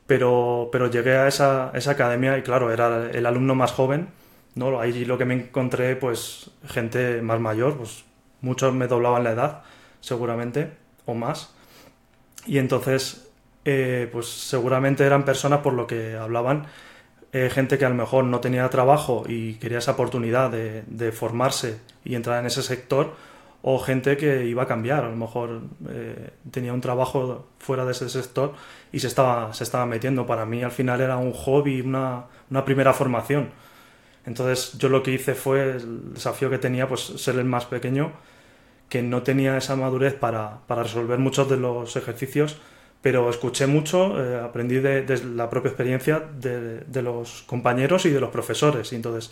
pero llegué a esa academia y claro, era el alumno más joven, ¿no? Ahí lo que me encontré, pues gente más mayor, pues muchos me doblaban la edad, seguramente, o más. Y entonces, pues seguramente eran personas por lo que hablaban, gente que a lo mejor no tenía trabajo y quería esa oportunidad de formarse y entrar en ese sector, o gente que iba a cambiar, a lo mejor tenía un trabajo fuera de ese sector y se estaba metiendo. Para mí al final era un hobby, una primera formación. Entonces yo lo que hice fue, el desafío que tenía, pues ser el más pequeño, que no tenía esa madurez para resolver muchos de los ejercicios, pero escuché mucho, aprendí de la propia experiencia de los compañeros y de los profesores. Y entonces...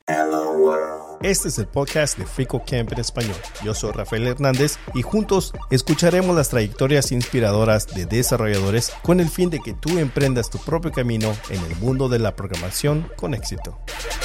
Este es el podcast de FreeCodeCamp en español. Yo soy Rafael Hernández y juntos escucharemos las trayectorias inspiradoras de desarrolladores con el fin de que tú emprendas tu propio camino en el mundo de la programación con éxito.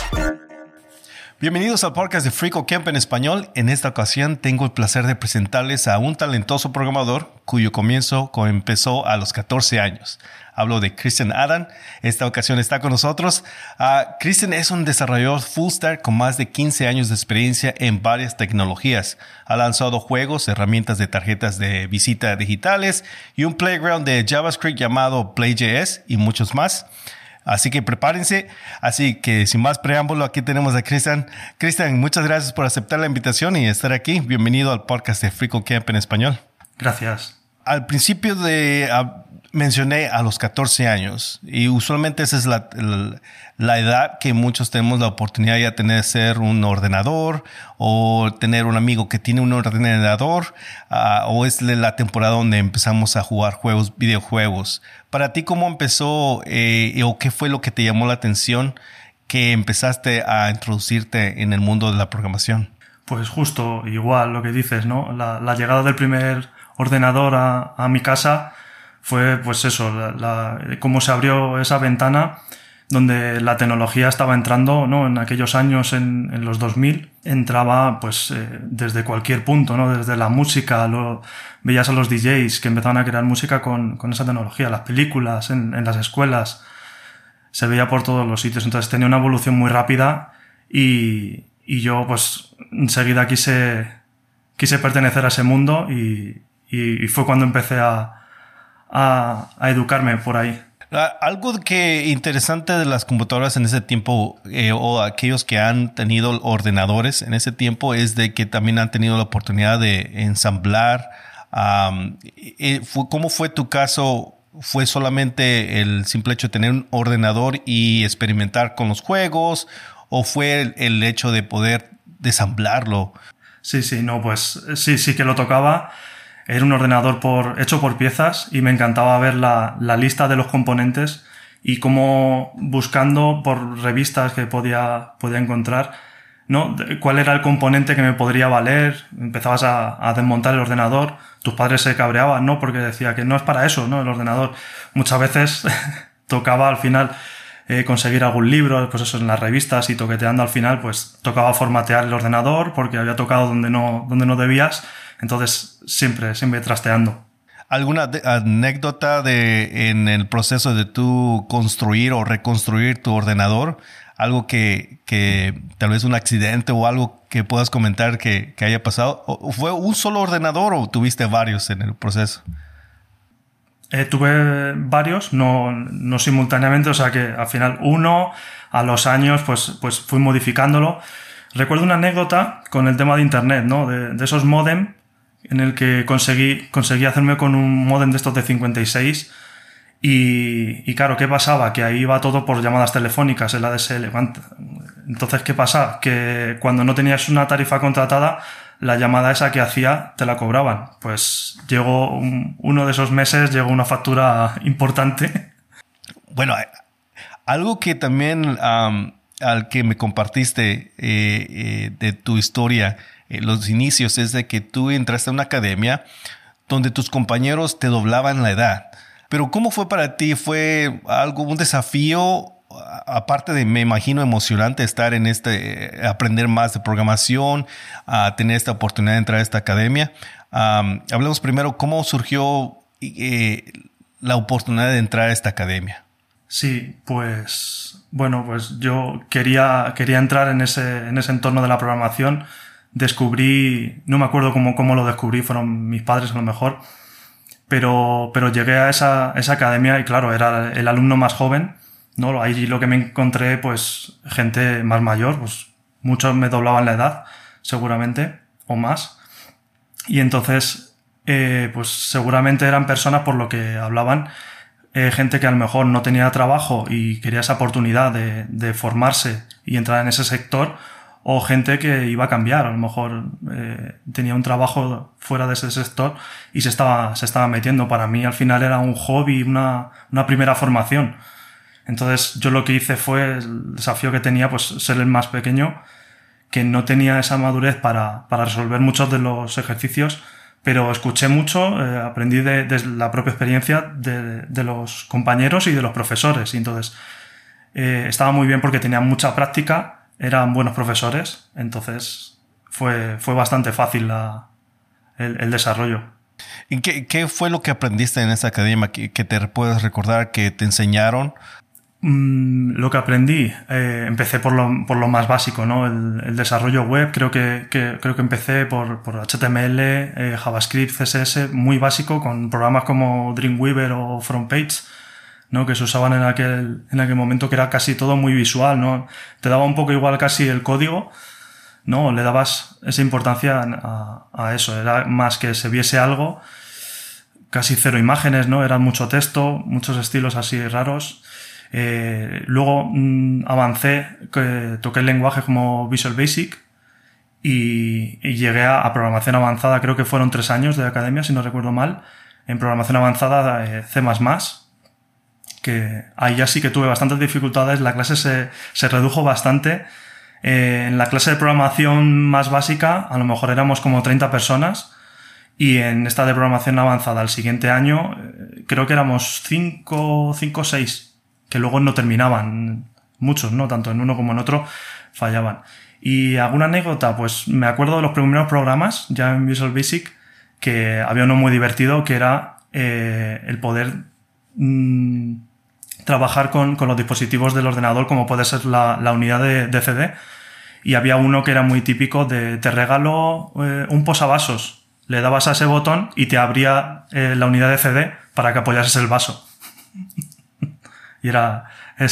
Bienvenidos al podcast de FreeCodeCamp en español. En esta ocasión tengo el placer de presentarles a un talentoso programador cuyo comienzo empezó a los 14 años. Hablo de Christian Adam. Esta ocasión está con nosotros. Christian es un desarrollador full stack con más de 15 años de experiencia en varias tecnologías. Ha lanzado juegos, herramientas de tarjetas de visita digitales y un playground de JavaScript llamado Play.js y muchos más. Así que prepárense. Así que sin más preámbulo, aquí tenemos a Christian. Christian, muchas gracias por aceptar la invitación y estar aquí. Bienvenido al podcast de FreeCodeCamp en español. Gracias. Al principio mencioné a los 14 años y usualmente esa es la edad que muchos tenemos la oportunidad de tener ser un ordenador o tener un amigo que tiene un ordenador o es la temporada donde empezamos a jugar videojuegos. Para ti, ¿cómo empezó o qué fue lo que te llamó la atención que empezaste a introducirte en el mundo de la programación? Pues justo igual lo que dices, ¿no? La llegada del primer ordenador a mi casa fue pues eso, cómo se abrió esa ventana donde la tecnología estaba entrando, ¿no? En aquellos años, en los 2000, entraba pues desde cualquier punto, ¿no? Desde la música, veías a los DJs que empezaban a crear música con esa tecnología, las películas, en las escuelas, se veía por todos los sitios. Entonces tenía una evolución muy rápida y yo pues enseguida quise pertenecer a ese mundo y fue cuando empecé a educarme por ahí. Algo que interesante de las computadoras en ese tiempo o aquellos que han tenido ordenadores en ese tiempo es de que también han tenido la oportunidad de ensamblar. ¿Cómo fue tu caso? ¿Fue solamente el simple hecho de tener un ordenador y experimentar con los juegos o fue el hecho de poder desamblarlo? Sí, no, pues sí que lo tocaba. Era un ordenador hecho por piezas y me encantaba ver la lista de los componentes y cómo buscando por revistas que podía encontrar, ¿no? Cuál era el componente que me podría valer. Empezabas a desmontar el ordenador, tus padres se cabreaban, ¿no? Porque decía que no es para eso, ¿no? El ordenador. Muchas veces tocaba al final conseguir algún libro, pues eso, en las revistas y toqueteando al final, pues tocaba formatear el ordenador porque había tocado donde no debías. Entonces, siempre trasteando. ¿Alguna anécdota en el proceso de tú construir o reconstruir tu ordenador? Algo que tal vez un accidente o algo que puedas comentar que haya pasado. ¿O fue un solo ordenador o tuviste varios en el proceso? Tuve varios, no simultáneamente, o sea que al final uno, a los años, pues fui modificándolo. Recuerdo una anécdota con el tema de internet, ¿no? De esos módem, en el que conseguí hacerme con un módem de estos de 56 y claro, ¿qué pasaba? Que ahí iba todo por llamadas telefónicas, el ADSL. Entonces, ¿qué pasa? Que cuando no tenías una tarifa contratada, la llamada esa que hacía te la cobraban. Pues llegó uno de esos meses, llegó una factura importante. Bueno, algo que también al que me compartiste de tu historia, los inicios, es de que tú entraste a una academia donde tus compañeros te doblaban la edad. Pero ¿cómo fue para ti? ¿Fue un desafío? Aparte de, me imagino, emocionante estar en aprender más de programación, tener esta oportunidad de entrar a esta academia. Hablemos primero, ¿cómo surgió la oportunidad de entrar a esta academia? Sí, pues bueno, pues yo quería entrar en ese entorno de la programación. Descubrí, no me acuerdo cómo lo descubrí, fueron mis padres a lo mejor, pero llegué a esa academia y claro, era el alumno más joven, ¿no? Ahí lo que me encontré, pues gente más mayor, pues muchos me doblaban la edad, seguramente, o más. Y entonces, pues seguramente eran personas, por lo que hablaban, gente que a lo mejor no tenía trabajo y quería esa oportunidad de formarse y entrar en ese sector, o gente que iba a cambiar, a lo mejor tenía un trabajo fuera de ese sector y se estaba metiendo. Para mí al final era un hobby, una primera formación. Entonces yo lo que hice fue, el desafío que tenía, pues ser el más pequeño, que no tenía esa madurez para resolver muchos de los ejercicios, pero escuché mucho, aprendí de la propia experiencia de los compañeros y de los profesores. Y entonces estaba muy bien porque tenían mucha práctica, eran buenos profesores, entonces fue bastante fácil el desarrollo. ¿Y qué fue lo que aprendiste en esa academia que te puedes recordar que te enseñaron? Lo que aprendí, empecé por lo más básico, ¿no? El desarrollo web, creo que empecé por HTML, JavaScript, CSS, muy básico, con programas como Dreamweaver o FrontPage, ¿no? Que se usaban en aquel momento, que era casi todo muy visual, ¿no? Te daba un poco igual casi el código, ¿no? Le dabas esa importancia a eso, era más que se viese algo, casi cero imágenes, ¿no? Era mucho texto, muchos estilos así raros. Luego avancé, toqué el lenguaje como Visual Basic y llegué a programación avanzada. Creo que fueron 3 años de academia, si no recuerdo mal. En programación avanzada C++, que ahí ya sí que tuve bastantes dificultades. La clase se redujo bastante. En la clase de programación más básica a lo mejor éramos como 30 personas y en esta de programación avanzada el siguiente año creo que éramos 5 o 6, que luego no terminaban, muchos, ¿no? Tanto en uno como en otro fallaban. Y alguna anécdota, pues me acuerdo de los primeros programas, ya en Visual Basic, que había uno muy divertido, que era el poder trabajar con los dispositivos del ordenador, como puede ser la unidad de CD. Y había uno que era muy típico de te regalo un posavasos. Le dabas a ese botón y te abría la unidad de CD para que apoyases el vaso. Y era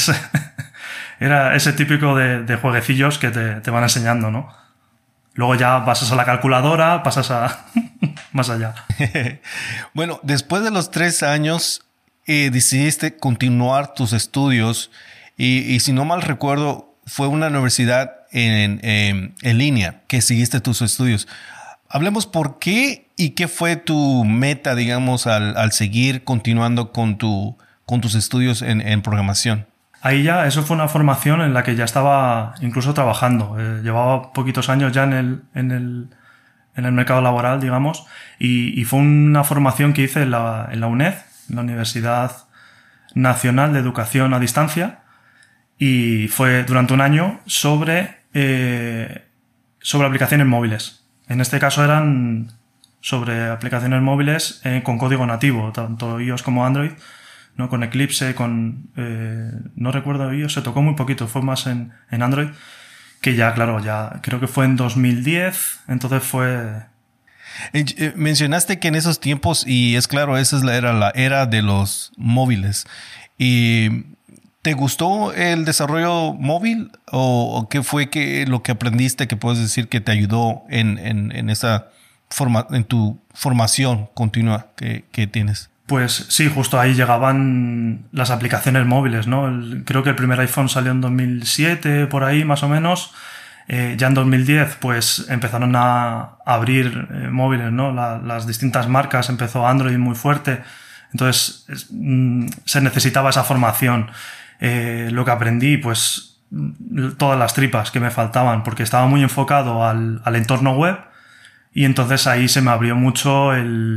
ese típico de jueguecillos que te van enseñando, ¿no? Luego ya pasas a la calculadora, pasas a más allá. Bueno, después de los 3 años decidiste continuar tus estudios y si no mal recuerdo fue una universidad en línea que seguiste tus estudios. Hablemos por qué y qué fue tu meta, digamos, al seguir continuando con tus estudios en programación. Ahí ya, eso fue una formación en la que ya estaba incluso trabajando. Llevaba poquitos años ya en el mercado laboral, digamos, y fue una formación que hice en la UNED, en la Universidad Nacional de Educación a Distancia, y fue durante un año sobre aplicaciones móviles. En este caso eran sobre aplicaciones móviles con código nativo, tanto iOS como Android, ¿no? Con Eclipse, no recuerdo iOS, se tocó muy poquito, fue más en Android, que ya, claro, ya creo que fue en 2010, entonces fue... Mencionaste que en esos tiempos, y es claro, esa era la era de los móviles, y ¿te gustó el desarrollo móvil o qué fue lo que aprendiste que puedes decir que te ayudó en tu formación continua que tienes? Pues sí, justo ahí llegaban las aplicaciones móviles, ¿no? Creo que el primer iPhone salió en 2007, por ahí más o menos. Ya en 2010 pues empezaron a abrir móviles, ¿no? Las distintas marcas, empezó Android muy fuerte. Entonces se necesitaba esa formación. Lo que aprendí, pues todas las tripas que me faltaban, porque estaba muy enfocado al entorno web y entonces ahí se me abrió mucho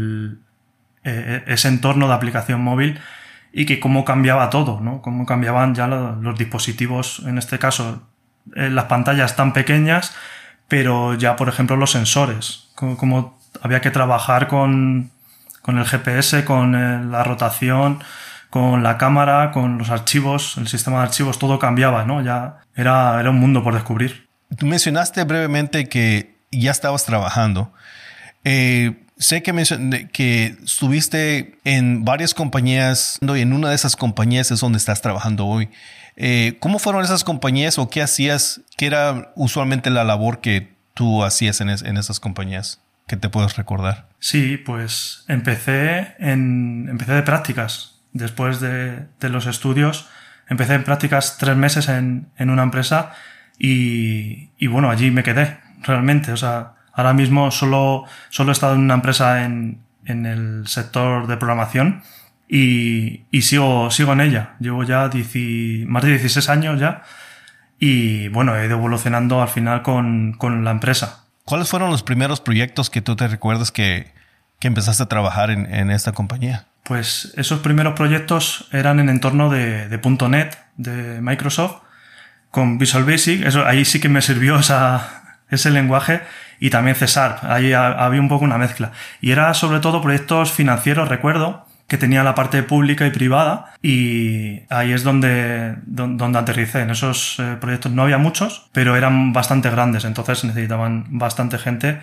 ese entorno de aplicación móvil y que cómo cambiaba todo, ¿no? Cómo cambiaban ya los dispositivos, en este caso las pantallas tan pequeñas, pero ya por ejemplo los sensores, cómo había que trabajar con con el GPS, con la rotación, con la cámara, con los archivos, el sistema de archivos, todo cambiaba, ¿no? Ya era un mundo por descubrir. Tú mencionaste brevemente que ya estabas trabajando. Sé que estuviste en varias compañías y en una de esas compañías es donde estás trabajando hoy. ¿Cómo fueron esas compañías o qué hacías? ¿Qué era usualmente la labor que tú hacías en esas compañías? ¿Qué te puedes recordar? Sí, pues empecé de prácticas. Después de los estudios, empecé en prácticas 3 meses en una empresa y bueno, allí me quedé realmente. O sea, ahora mismo solo he estado en una empresa en el sector de programación y sigo en ella. Llevo ya más de 16 años ya y bueno, he ido evolucionando al final con la empresa. ¿Cuáles fueron los primeros proyectos que tú te recuerdas que empezaste a trabajar en esta compañía? Pues esos primeros proyectos eran en entorno de .NET, de Microsoft, con Visual Basic. Ahí sí que me sirvió ese lenguaje, y también C#. Ahí había un poco una mezcla. Y era sobre todo proyectos financieros, recuerdo, que tenía la parte pública y privada, y ahí es donde aterricé. En esos proyectos no había muchos, pero eran bastante grandes, entonces necesitaban bastante gente.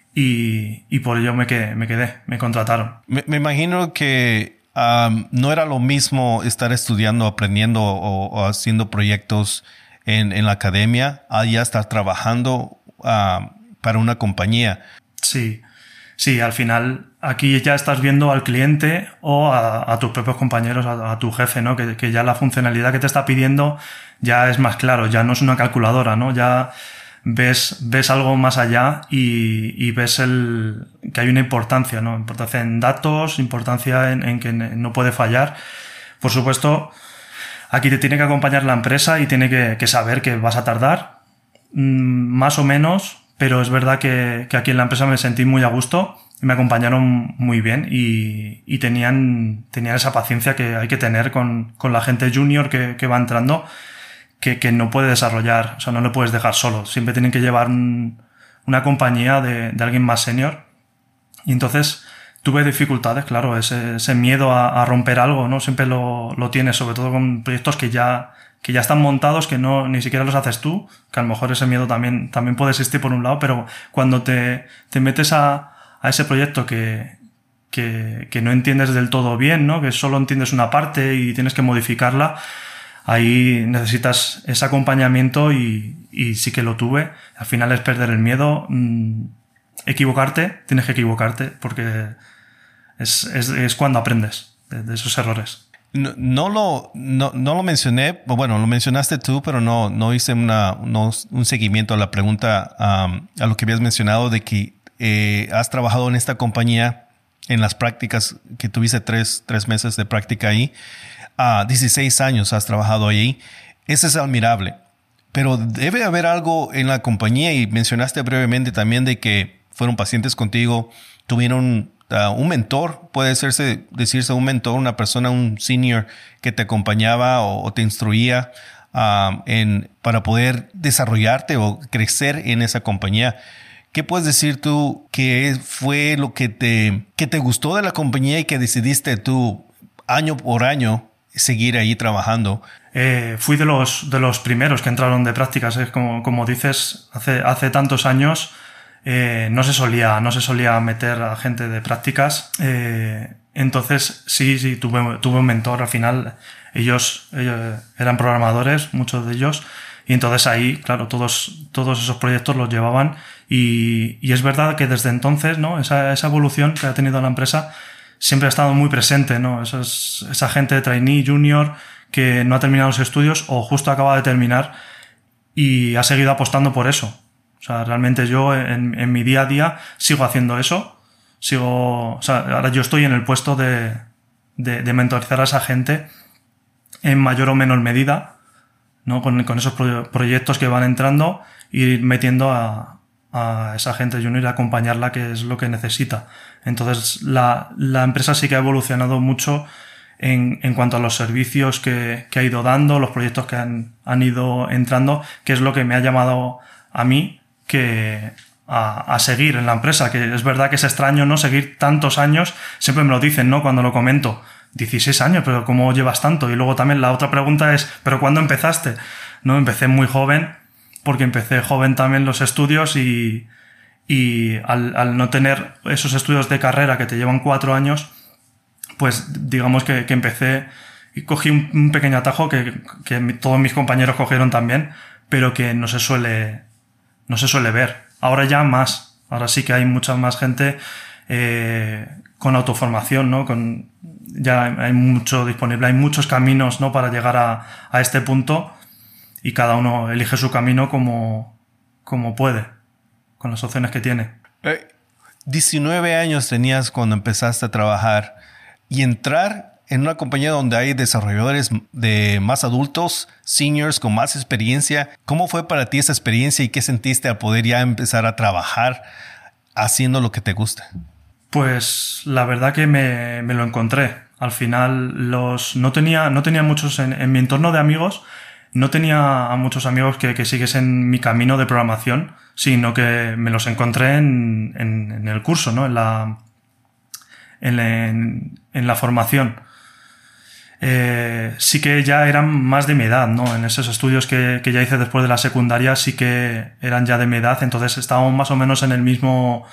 Y por ello me quedé, me contrataron. Me imagino que no era lo mismo estar estudiando, aprendiendo o haciendo proyectos en la academia, a ya estar trabajando para una compañía. Sí, al final aquí ya estás viendo al cliente o a tus propios compañeros, a tu jefe, ¿no? Que ya la funcionalidad que te está pidiendo ya es más claro, ya no es una calculadora, ¿no? Ya ves algo más allá y ves que hay una importancia, ¿no? Importancia en datos, importancia en que no puede fallar. Por supuesto, aquí te tiene que acompañar la empresa y tiene que saber que vas a tardar, más o menos, pero es verdad que aquí en la empresa me sentí muy a gusto, me acompañaron muy bien y tenían esa paciencia que hay que tener con la gente junior que va entrando, que no puede desarrollar, o sea, no lo puedes dejar solo. Siempre tienen que llevar una compañía de alguien más senior. Y entonces tuve dificultades, claro, ese miedo a romper algo, ¿no? Siempre lo tienes, sobre todo con proyectos que ya están montados, que ni siquiera los haces tú, que a lo mejor ese miedo también puede existir por un lado, pero cuando te metes a ese proyecto que no entiendes del todo bien, ¿no? Que solo entiendes una parte y tienes que modificarla, ahí necesitas ese acompañamiento y sí que lo tuve. Al final es perder el miedo, tienes que equivocarte porque es cuando aprendes de esos errores. No lo mencioné, bueno, lo mencionaste tú, pero no hice un seguimiento a la pregunta, a lo que habías mencionado de que has trabajado en esta compañía en las prácticas, que tuviste 3 meses de práctica ahí. 16 años has trabajado ahí. Eso es admirable. Pero debe haber algo en la compañía, y mencionaste brevemente también de que fueron pacientes contigo, tuvieron un mentor, puede decirse un mentor, una persona, un senior que te acompañaba o te instruía para poder desarrollarte o crecer en esa compañía. ¿Qué puedes decir tú que fue lo que te gustó de la compañía y que decidiste tú año por año seguir ahí trabajando? Fui de los primeros que entraron de prácticas. Como dices, hace tantos años no se solía meter a gente de prácticas. Entonces sí, tuve un mentor. Al final ellos eran programadores, muchos de ellos, y entonces ahí, claro, todos esos proyectos los llevaban, y es verdad que desde entonces, ¿no? Esa evolución que ha tenido la empresa siempre ha estado muy presente, ¿no? Esa gente de trainee, junior, que no ha terminado los estudios o justo acaba de terminar y ha seguido apostando por eso. O sea, realmente yo en mi día a día sigo haciendo eso. Ahora yo estoy en el puesto de mentorizar a esa gente en mayor o menor medida, ¿no? Con esos proyectos que van entrando, y ir metiendo a esa gente junior y acompañarla, que es lo que necesita. Entonces la empresa sí que ha evolucionado mucho en cuanto a los servicios que ha ido dando, los proyectos que han ido entrando, que es lo que me ha llamado a mí, que a seguir en la empresa, que es verdad que es extraño, ¿no? Seguir tantos años, siempre me lo dicen, ¿no? Cuando lo comento, 16 años, pero ¿cómo llevas tanto? Y luego también la otra pregunta es, ¿pero cuándo empezaste? ¿No? Empecé muy joven, porque empecé joven también los estudios y al no tener esos estudios de carrera que te llevan 4 años, pues digamos que empecé y cogí un pequeño atajo que todos mis compañeros cogieron también, pero que no se suele ver. Ahora ya más. Ahora sí que hay mucha más gente con autoformación, ¿no? Ya hay mucho disponible, hay muchos caminos, ¿no? Para llegar a este punto y cada uno elige su camino como puede, con las opciones que tiene. 19 años tenías cuando empezaste a trabajar y entrar en una compañía donde hay desarrolladores de más adultos, seniors con más experiencia. ¿Cómo fue para ti esa experiencia y qué sentiste al poder ya empezar a trabajar haciendo lo que te gusta? Pues la verdad que me lo encontré. Al final no tenía muchos en mi entorno de amigos, no tenía a muchos amigos que siguiesen mi camino de programación, sino que me los encontré en el curso, ¿no? En la formación. Sí que ya eran más de mi edad, ¿no? En esos estudios que ya hice después de la secundaria sí que eran ya de mi edad, entonces estábamos más o menos en el mismo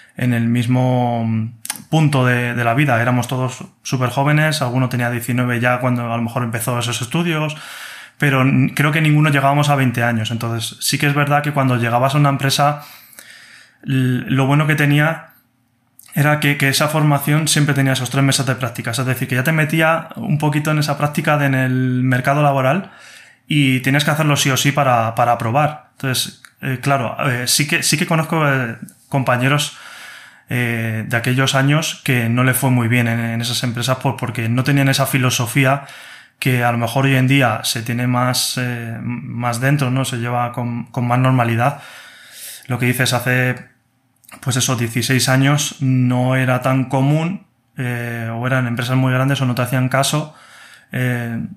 punto de la vida. Éramos todos súper jóvenes, alguno tenía 19 ya cuando a lo mejor empezó esos estudios, pero creo que ninguno llegábamos a 20 años. Entonces sí que es verdad que cuando llegabas a una empresa, lo bueno que tenía era que esa formación siempre tenía esos 3 meses de prácticas. Es decir, que ya te metía un poquito en esa práctica en el mercado laboral y tienes que hacerlo sí o sí para aprobar. Entonces, claro, sí que conozco compañeros de aquellos años que no le fue muy bien en esas empresas porque no tenían esa filosofía que a lo mejor hoy en día se tiene más dentro, ¿no? Se lleva con más normalidad. Lo que dices, hace pues eso, 16 años no era tan común, o eran empresas muy grandes o no te hacían caso. En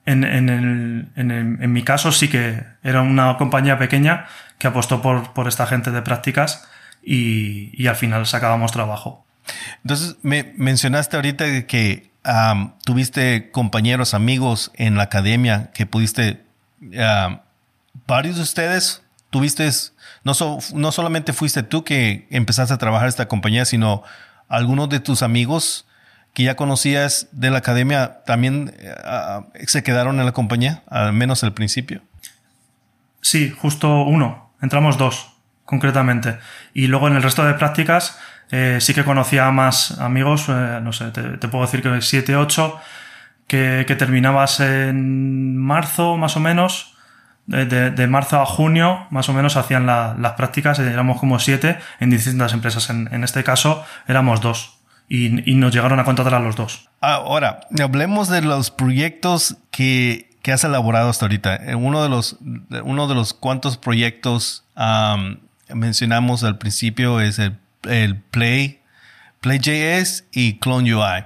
mi caso sí que era una compañía pequeña que apostó por esta gente de prácticas y al final sacábamos trabajo. Entonces, me mencionaste ahorita que tuviste compañeros, amigos en la academia que pudiste, varios de ustedes tuviste, no solamente fuiste tú que empezaste a trabajar en esta compañía, sino algunos de tus amigos que ya conocías de la academia también se quedaron en la compañía, al menos al principio. Sí, justo uno. Entramos 2, concretamente. Y luego en el resto de prácticas sí que conocía a más amigos, no sé, te puedo decir que 7, 8, que terminabas en marzo más o menos. De marzo a junio más o menos hacían las prácticas, éramos como 7 en distintas empresas. En este caso éramos 2 y nos llegaron a contratar a los 2. Ahora, hablemos de los proyectos que has elaborado hasta ahorita. Uno de los cuantos proyectos mencionamos al principio es el Play.js y Clone.ui.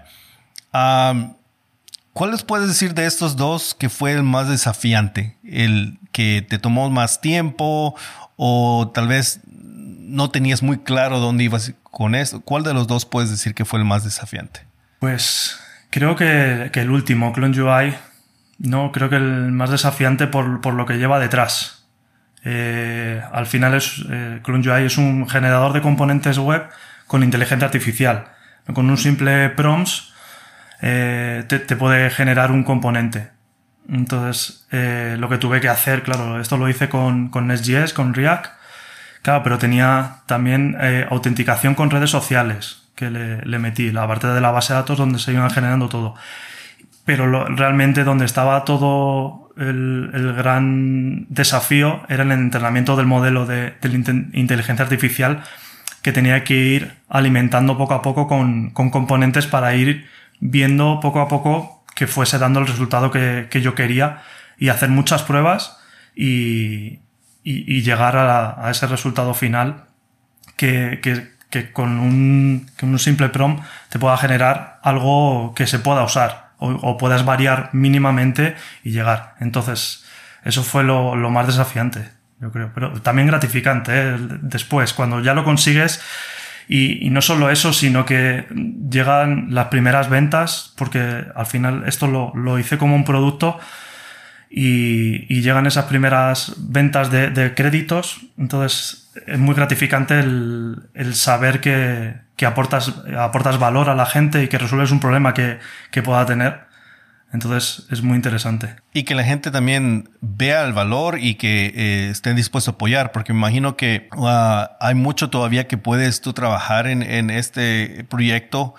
¿Cuál les puedes decir de estos dos que fue el más desafiante? ¿El que te tomó más tiempo o tal vez no tenías muy claro dónde ibas con esto? ¿Cuál de los dos puedes decir que fue el más desafiante? Pues creo que el último, Clone.ui, no, creo que el más desafiante por lo que lleva detrás. Al final Clone.ui es un generador de componentes web con inteligencia artificial. Con un simple prompt te puede generar un componente. Entonces, lo que tuve que hacer, claro, esto lo hice con Next.js, con React, claro, pero tenía también autenticación con redes sociales que le metí, la parte de la base de datos donde se iban generando todo. Pero realmente donde estaba todo el gran desafío era en el entrenamiento del modelo de inteligencia artificial, que tenía que ir alimentando poco a poco con componentes para ir viendo poco a poco que fuese dando el resultado que yo quería y hacer muchas pruebas y llegar a ese resultado final que con un simple prompt te pueda generar algo que se pueda usar o puedas variar mínimamente y llegar. Entonces, eso fue lo más desafiante, yo creo. Pero también gratificante, ¿eh? Después, cuando ya lo consigues, y no solo eso, sino que llegan las primeras ventas, porque al final esto lo hice como un producto, y llegan esas primeras ventas de créditos. Entonces es muy gratificante el saber que aportas valor a la gente y que resuelves un problema que pueda tener. Entonces es muy interesante. Y que la gente también vea el valor y que estén dispuestos a apoyar, porque me imagino que hay mucho todavía que puedes tú trabajar en este proyecto,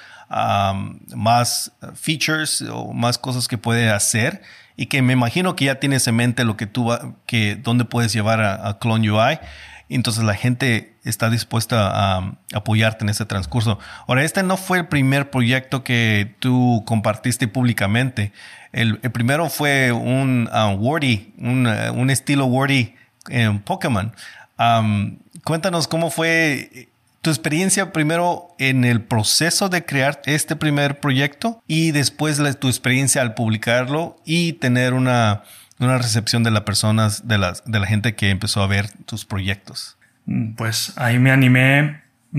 más features o más cosas que puede hacer, y que me imagino que ya tienes en mente lo que dónde puedes llevar a Clone UI. Entonces la gente está dispuesta a apoyarte en ese transcurso. Ahora, este no fue el primer proyecto que tú compartiste públicamente. El primero fue un Wordy, un estilo Wordy en Pokémon. Cuéntanos cómo fue tu experiencia primero en el proceso de crear este primer proyecto y después tu experiencia al publicarlo y tener una recepción de las personas, de la gente que empezó a ver tus proyectos. Pues ahí me animé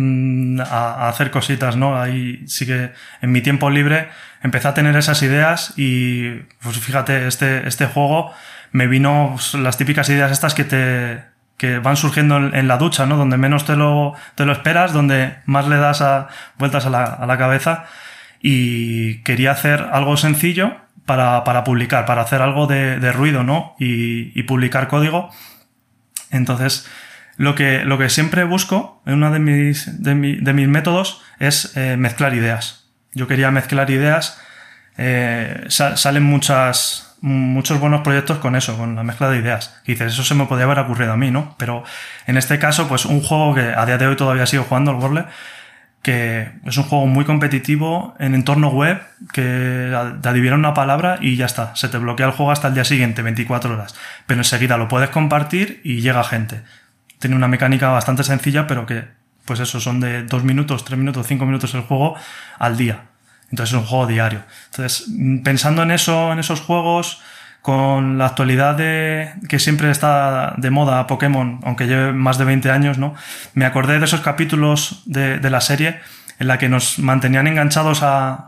a hacer cositas, ¿no? Ahí sí que en mi tiempo libre empecé a tener esas ideas y, pues fíjate, este juego me vino, pues, las típicas ideas estas que van surgiendo en la ducha, ¿no? Donde menos te lo esperas, donde más le das vueltas a la cabeza, y quería hacer algo sencillo para publicar, para hacer algo de ruido, ¿no? Y publicar código. Entonces, lo que siempre busco en uno de mis métodos es mezclar ideas. Yo quería mezclar ideas. Salen muchos buenos proyectos con eso, con la mezcla de ideas. Y dices, eso se me podría haber ocurrido a mí, ¿no? Pero en este caso, pues un juego que a día de hoy todavía sigo jugando, el Wordle, que es un juego muy competitivo en entorno web, que te adivina una palabra y ya está. Se te bloquea el juego hasta el día siguiente, 24 horas. Pero enseguida lo puedes compartir y llega gente. Tiene una mecánica bastante sencilla, pero que, pues eso, son de 2 minutos, 3 minutos, 5 minutos el juego al día. Entonces es un juego diario. Entonces, pensando en eso, en esos juegos, con la actualidad que siempre está de moda Pokémon, aunque lleve más de 20 años, ¿no? Me acordé de esos capítulos de la serie en la que nos mantenían enganchados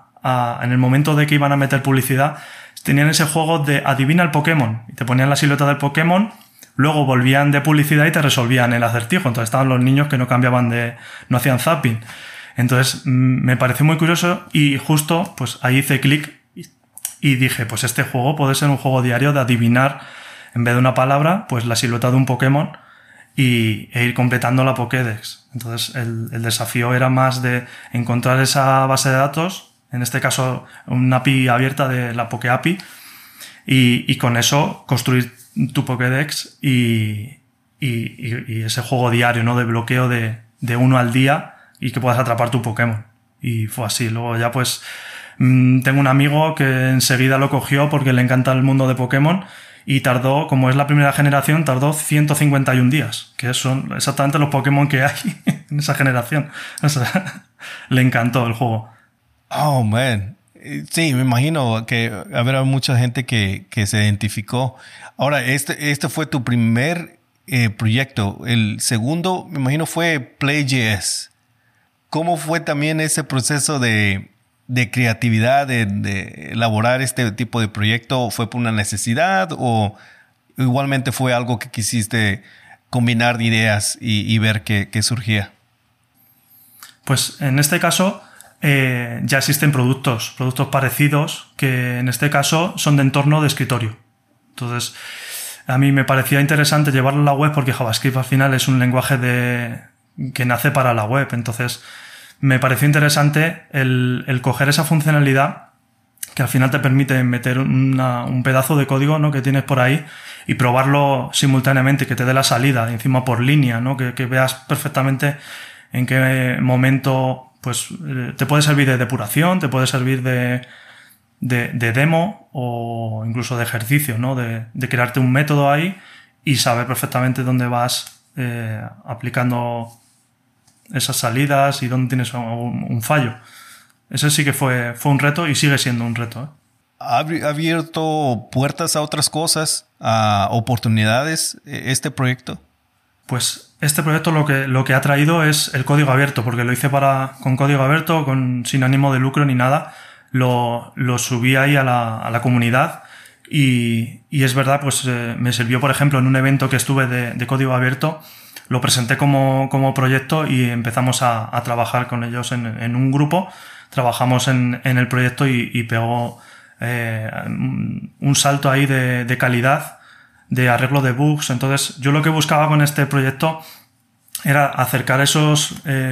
en el momento de que iban a meter publicidad. Tenían ese juego de adivina el Pokémon. Y te ponían la silueta del Pokémon, luego volvían de publicidad y te resolvían el acertijo. Entonces estaban los niños que no no hacían zapping. Entonces me pareció muy curioso y justo pues ahí hice clic y dije, pues este juego puede ser un juego diario de adivinar, en vez de una palabra, pues la silueta de un Pokémon e ir completando la Pokédex. Entonces el desafío era más de encontrar esa base de datos, en este caso una API abierta de la PokéAPI, y con eso construir tu Pokédex y ese juego diario, ¿no? De bloqueo de 1 al día y que puedas atrapar tu Pokémon. Y fue así. Luego ya pues tengo un amigo que enseguida lo cogió porque le encanta el mundo de Pokémon y tardó, como es la primera generación, tardó 151 días, que son exactamente los Pokémon que hay en esa generación. O sea, le encantó el juego. Oh, man. Sí, me imagino que habrá mucha gente que se identificó. Ahora, este fue tu primer proyecto. El segundo, me imagino, fue Play.js. ¿Cómo fue también ese proceso de creatividad, de elaborar este tipo de proyecto? ¿Fue por una necesidad o igualmente fue algo que quisiste combinar ideas y ver qué surgía? Pues en este caso ya existen productos parecidos que en este caso son de entorno de escritorio. Entonces, a mí me parecía interesante llevarlo a la web porque JavaScript al final es un lenguaje que nace para la web. Entonces, me pareció interesante el coger esa funcionalidad que al final te permite meter un pedazo de código, ¿no? Que tienes por ahí y probarlo simultáneamente, que te dé la salida encima por línea, ¿no? Que veas perfectamente en qué momento pues te puede servir de depuración, te puede servir de demo o incluso de ejercicio, ¿no? De crearte un método ahí y saber perfectamente dónde vas aplicando esas salidas y dónde tienes un fallo. Ese sí que fue un reto y sigue siendo un reto, ¿eh? ¿Ha abierto puertas a otras cosas, a oportunidades, este proyecto? Pues este proyecto lo que ha traído es el código abierto, porque lo hice con código abierto, sin ánimo de lucro ni nada. Lo subí ahí a la comunidad y es verdad, pues me sirvió, por ejemplo, en un evento que estuve de código abierto, lo presenté como proyecto y empezamos a trabajar con ellos en un grupo. Trabajamos en el proyecto y pegó un salto ahí de calidad, de arreglo de bugs. Entonces, yo lo que buscaba con este proyecto era acercar esas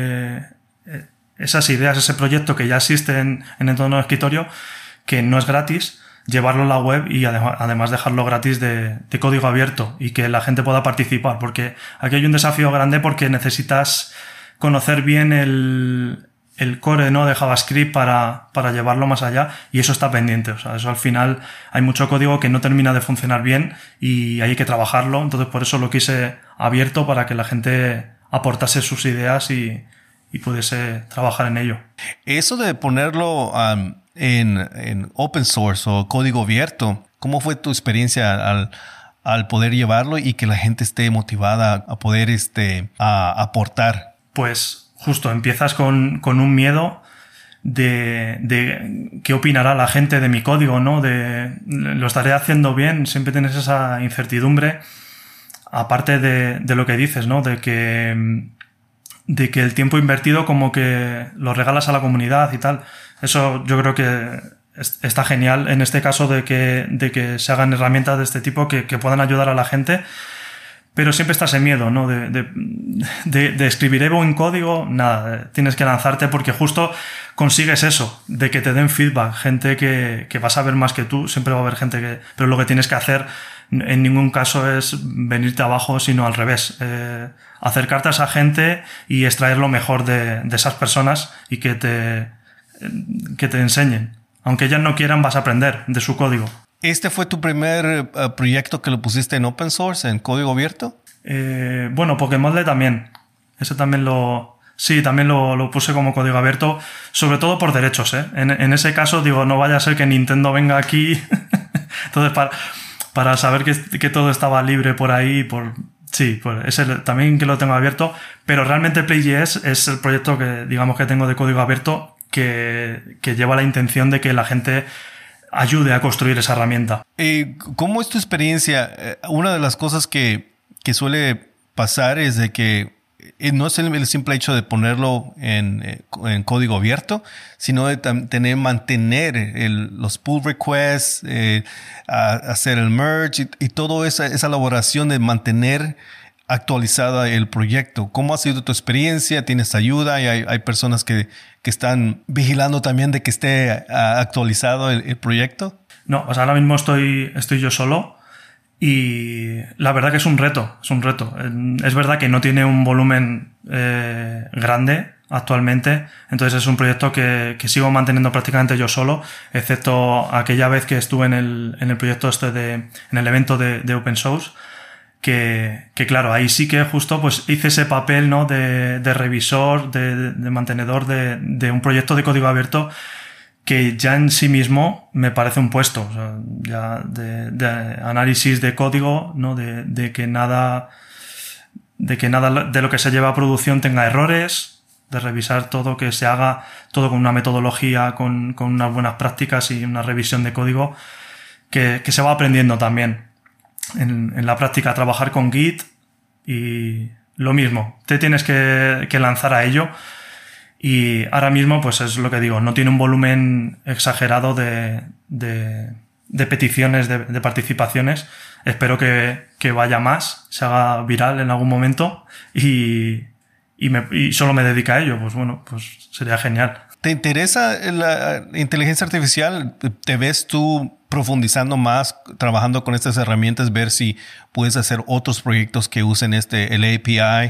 ideas, ese proyecto que ya existe en entorno de escritorio, que no es gratis, llevarlo a la web y además dejarlo gratis de código abierto y que la gente pueda participar, porque aquí hay un desafío grande porque necesitas conocer bien el core, ¿no?, de JavaScript para llevarlo más allá, y eso está pendiente. O sea, eso al final hay mucho código que no termina de funcionar bien y hay que trabajarlo. Entonces, por eso lo quise abierto, para que la gente aportase sus ideas y pudiese trabajar en ello. Eso de ponerlo en open source o código abierto, ¿cómo fue tu experiencia al poder llevarlo y que la gente esté motivada a poder a aportar? Pues justo empiezas con un miedo de qué opinará la gente de mi código, ¿no? ¿Lo estaré haciendo bien? Siempre tienes esa incertidumbre, aparte de lo que dices, ¿no? De que el tiempo invertido como que lo regalas a la comunidad y tal. Eso yo creo que está genial en este caso de que se hagan herramientas de este tipo que puedan ayudar a la gente. Pero siempre está ese miedo, ¿no? De escribiré buen código. Nada, tienes que lanzarte, porque justo consigues eso, de que te den feedback. Gente que va a saber más que tú, siempre va a haber gente pero lo que tienes que hacer en ningún caso es venirte abajo, sino al revés. Acercarte a esa gente y extraer lo mejor de esas personas y que te enseñen. Aunque ellas no quieran, vas a aprender de su código. ¿Este fue tu primer proyecto que lo pusiste en open source, en código abierto? Bueno, Pokémon también. Ese también lo puse como código abierto, sobre todo por derechos, ¿eh? En ese caso, digo, no vaya a ser que Nintendo venga aquí. Entonces, para saber que todo estaba libre por ahí, ese también que lo tengo abierto. Pero realmente Play.js es el proyecto que, digamos, que tengo de código abierto que lleva la intención de que la gente ayude a construir esa herramienta. ¿Cómo es tu experiencia? Una de las cosas que suele pasar es de que no es el simple hecho de ponerlo en código abierto, sino de mantener los pull requests, hacer el merge y toda esa elaboración de mantener actualizada el proyecto. ¿Cómo ha sido tu experiencia? ¿Tienes ayuda? ¿Y hay personas que están vigilando también de que esté actualizado el proyecto? No, o sea, ahora mismo estoy yo solo y la verdad que es un reto. Es verdad que no tiene un volumen grande actualmente, entonces es un proyecto que sigo manteniendo prácticamente yo solo, excepto aquella vez que estuve en el proyecto en el evento de Open Source, que claro, ahí sí que justo pues hice ese papel, ¿no?, de revisor, de mantenedor de un proyecto de código abierto que ya en sí mismo me parece un puesto, o sea, ya de análisis de código, ¿no?, de que nada de lo que se lleva a producción tenga errores, de revisar todo, que se haga todo con una metodología, con unas buenas prácticas y una revisión de código que se va aprendiendo también en la práctica, trabajar con Git y lo mismo, te tienes que lanzar a ello. Y ahora mismo, pues es lo que digo, no tiene un volumen exagerado de peticiones, de participaciones. Espero que vaya más, se haga viral en algún momento y solo me dedica a ello. Pues bueno, pues sería genial. ¿Te interesa la inteligencia artificial? ¿Te ves tú profundizando más, trabajando con estas herramientas, ver si puedes hacer otros proyectos que usen el API?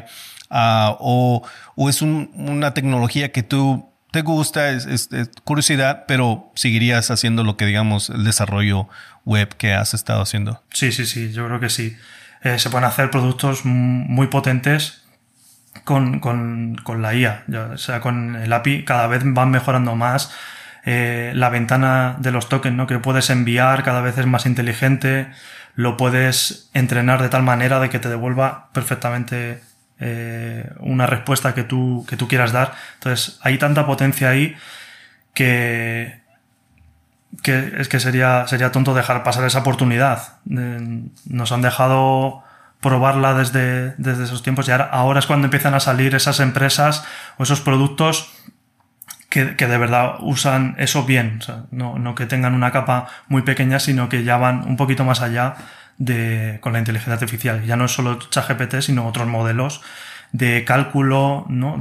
O es una tecnología que tú te gusta, es curiosidad, pero seguirías haciendo lo que, digamos, el desarrollo web que has estado haciendo? Sí, yo creo que sí. Se pueden hacer productos muy potentes con la IA, o sea, con el API cada vez van mejorando más. La ventana de los tokens, ¿no?, que puedes enviar cada vez es más inteligente. lo puedes entrenar de tal manera de que te devuelva perfectamente una respuesta que tú quieras dar. Entonces hay tanta potencia ahí que es que sería tonto dejar pasar esa oportunidad. Nos han dejado probarla desde esos tiempos y ahora es cuando empiezan a salir esas empresas o esos productos que de verdad usan eso bien. O sea, no que tengan una capa muy pequeña, sino que ya van un poquito más allá con la inteligencia artificial. Ya no es solo ChatGPT, sino otros modelos de cálculo, ¿no?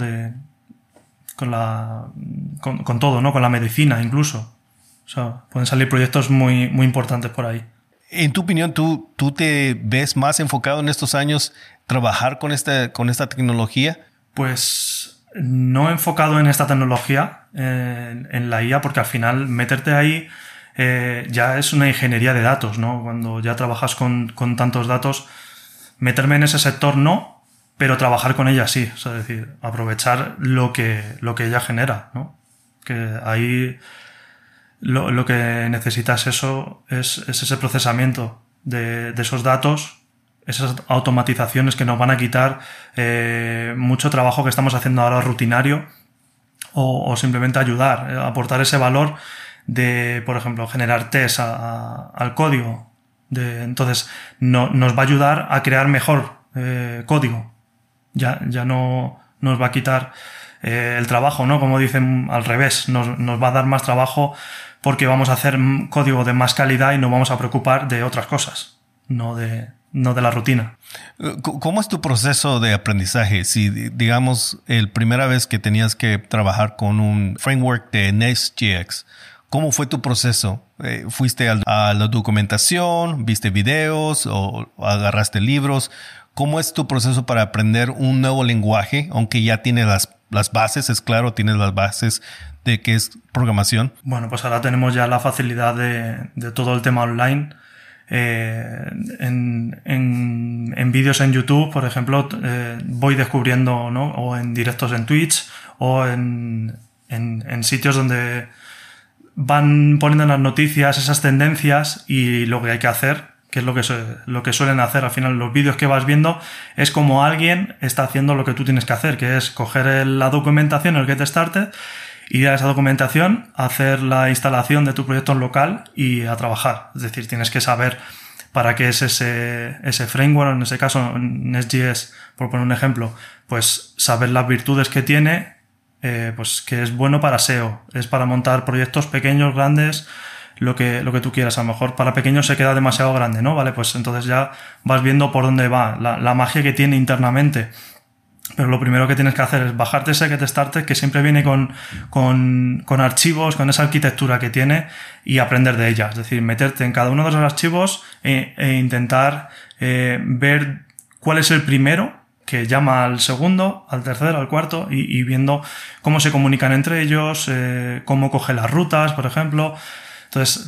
Con todo, ¿no? Con la medicina incluso. O sea, pueden salir proyectos muy, muy importantes por ahí. En tu opinión, ¿tú te ves más enfocado en estos años trabajar con esta tecnología? Pues no enfocado en esta tecnología, en la IA, porque al final meterte ahí ya es una ingeniería de datos, ¿no? Cuando ya trabajas con tantos datos, meterme en ese sector no, pero trabajar con ella sí. O sea, es decir, aprovechar lo que ella genera, ¿no? Que ahí lo que necesitas es ese procesamiento de esos datos, esas automatizaciones que nos van a quitar mucho trabajo que estamos haciendo ahora rutinario, o simplemente ayudar, aportar ese valor de, por ejemplo, generar test al código. Entonces, nos va a ayudar a crear mejor código. Ya no nos va a quitar el trabajo, ¿no? Como dicen al revés, nos va a dar más trabajo porque vamos a hacer código de más calidad y nos vamos a preocupar de otras cosas, no de la rutina. ¿Cómo es tu proceso de aprendizaje? Si, digamos, la primera vez que tenías que trabajar con un framework de Next.js, ¿cómo fue tu proceso? ¿Fuiste a la documentación, viste videos o agarraste libros? ¿Cómo es tu proceso para aprender un nuevo lenguaje, aunque ya tiene las bases? Es claro, tienes las bases de qué es programación. Bueno, pues ahora tenemos ya la facilidad de todo el tema online. En vídeos en YouTube, por ejemplo, voy descubriendo, ¿no? O en directos en Twitch o en sitios donde van poniendo las noticias, esas tendencias y lo que hay que hacer, que es lo que suelen hacer. Al final, los vídeos que vas viendo es como alguien está haciendo lo que tú tienes que hacer, que es coger la documentación, el Get Started, ir a esa documentación, hacer la instalación de tu proyecto en local y a trabajar. Es decir, tienes que saber para qué es ese framework, en ese caso Next.js, por poner un ejemplo, pues saber las virtudes que tiene, pues que es bueno para SEO, es para montar proyectos pequeños, grandes, lo que tú quieras. A lo mejor para pequeños se queda demasiado grande, ¿no? Vale, pues entonces ya vas viendo por dónde va, la magia que tiene internamente. Pero lo primero que tienes que hacer es bajarte ese Get Started, que siempre viene con archivos, con esa arquitectura que tiene, y aprender de ella. Es decir, meterte en cada uno de esos archivos e intentar ver cuál es el primero que llama al segundo, al tercero, al cuarto, y viendo cómo se comunican entre ellos, cómo coge las rutas, por ejemplo. Entonces,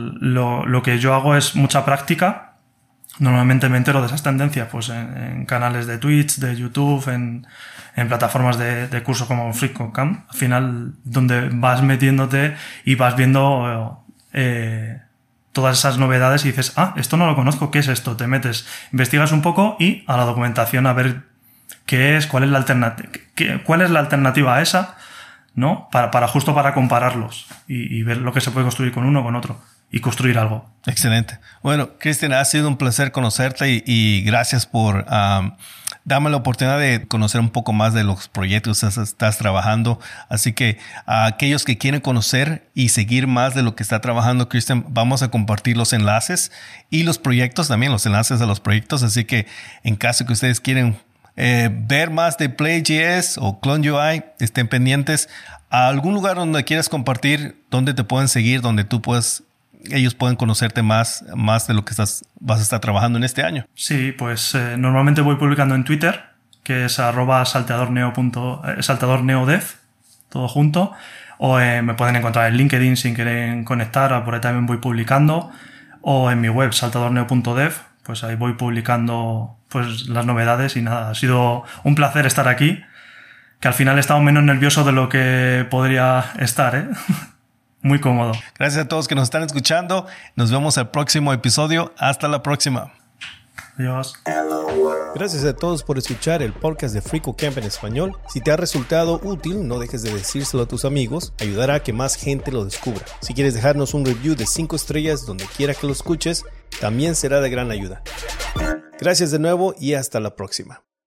lo que yo hago es mucha práctica. Normalmente me entero de esas tendencias pues en canales de Twitch, de YouTube, en plataformas de cursos como FreeCodeCamp. Al final, donde vas metiéndote y vas viendo todas esas novedades y dices, esto no lo conozco, ¿qué es esto? Te metes, investigas un poco y a la documentación a ver qué es, cuál es la alternativa a esa, ¿no? Justo para compararlos y ver lo que se puede construir con uno o con otro. Y construir algo. Excelente. Bueno, Cristian, ha sido un placer conocerte y gracias por darme la oportunidad de conocer un poco más de los proyectos que estás trabajando. Así que a aquellos que quieren conocer y seguir más de lo que está trabajando Cristian, vamos a compartir los enlaces y los proyectos también, los enlaces a los proyectos. Así que en caso que ustedes quieren ver más de Play.js o CloneUI, estén pendientes a algún lugar donde quieras compartir, donde te pueden seguir, donde ellos pueden conocerte más de lo que vas a estar trabajando en este año. Sí, pues normalmente voy publicando en Twitter, que es @salteadorneodev, todo junto, o me pueden encontrar en LinkedIn si quieren conectar, por ahí también voy publicando, o en mi web salteadorneo.dev, pues ahí voy publicando pues las novedades y nada, ha sido un placer estar aquí, que al final he estado menos nervioso de lo que podría estar, Muy cómodo. Gracias a todos que nos están escuchando. Nos vemos al próximo episodio. Hasta la próxima. Adiós. Gracias a todos por escuchar el podcast de FreeCodeCamp en español. Si te ha resultado útil, no dejes de decírselo a tus amigos. Ayudará a que más gente lo descubra. Si quieres dejarnos un review de 5 estrellas donde quiera que lo escuches, también será de gran ayuda. Gracias de nuevo y hasta la próxima.